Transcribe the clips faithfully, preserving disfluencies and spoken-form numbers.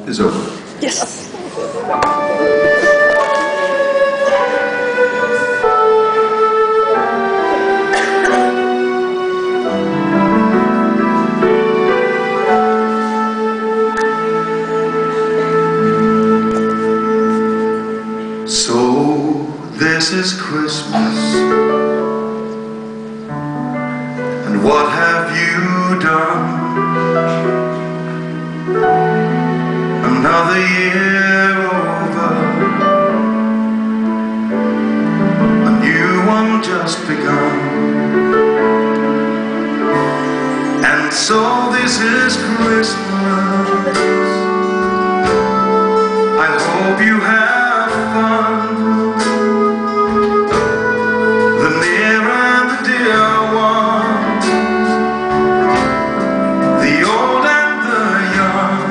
is over. Yes. So this is Christmas, and what have you done? Another year over, a new one just begun. And so this is Christmas. I hope you have fun. The near and the dear ones, the old and the young.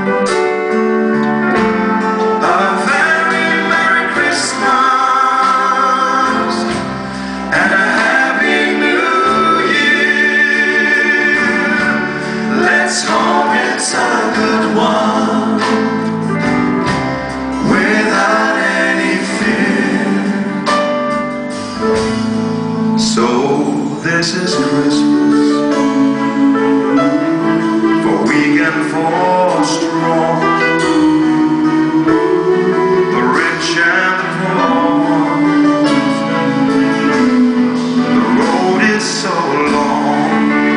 A very Merry Christmas and a Happy New Year. Let's hope it's a good one, without any fear. So this is Christmas, for weak and for strong, the rich and the poor. The road is so long,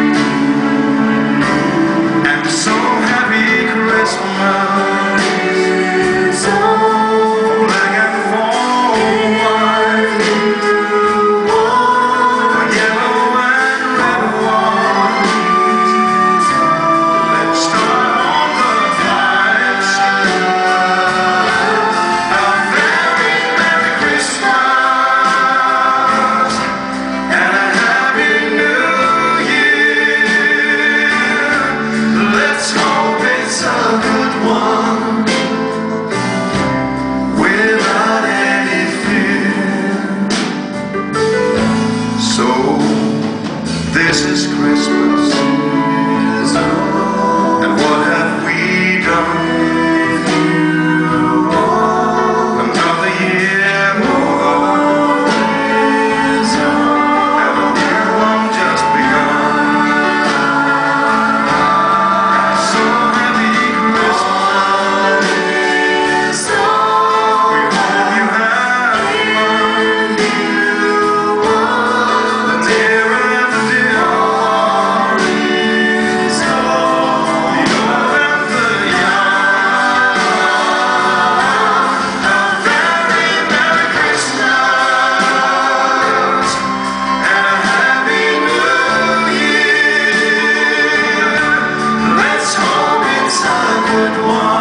and so happy Christmas. This is Christmas, and what have we done? Another year over, and a new one just begun. So happy Christmas, we hope you have fun. The near and the dear, good one.